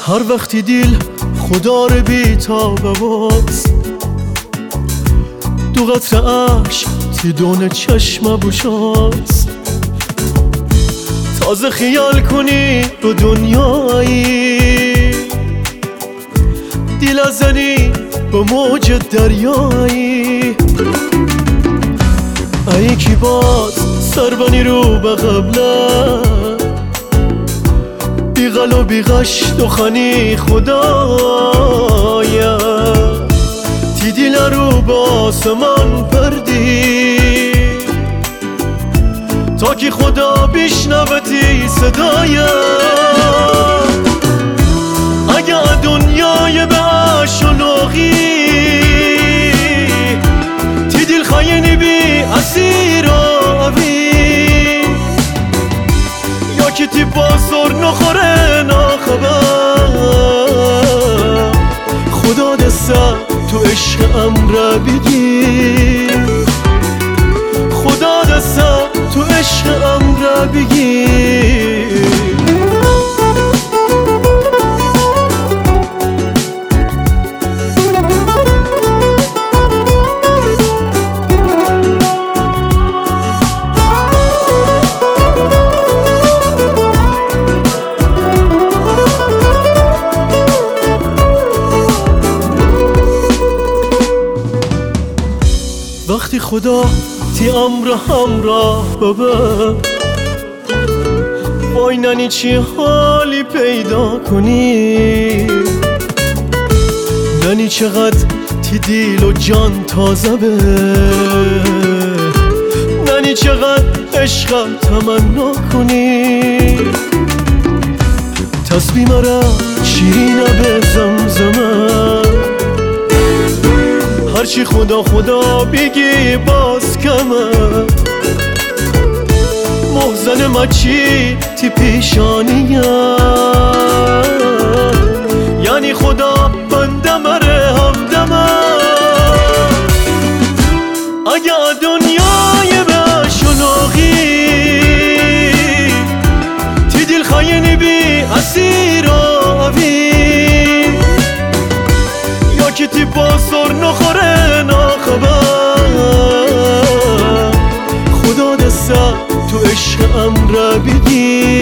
هر وقتی دیل خدا رو بی تاب باز دو قطر عشق تی دونه چشم بوشاست تازه خیال کنی رو دنیایی دیل ازنی با موج دریایی ای کی باز سربانی رو به قبله بیغل و بیغش دخنی خدایا تی دیل رو به آسمان پردی تا که خدا بشنوتی صدایا اگه دنیای به عشقی تی دیل خاینی بی اسیر آوی یا که تی بازار نخوره ناخبر خدا دسته تو عشق امره بگی خدا دسته تو عشق امره بگی وقتی خدا تی امر همراه ببر وای ننی چی حالی پیدا کنی ننی چقدر تی دیل و جان تازه به ننی چقدر عشق تمنا کنی تسبیح مرا شیرینه به زمزمه هرچی خدا خدا بگی باز کمه محزن مچی تی پیشانیه یعنی خدا بنده مره همدمه اگه دنیای به شلوغی تی دل خاینی بی اسیر آوی یا که تی بازار نخوره ناخبر خدا دسته تو عشق امره بگی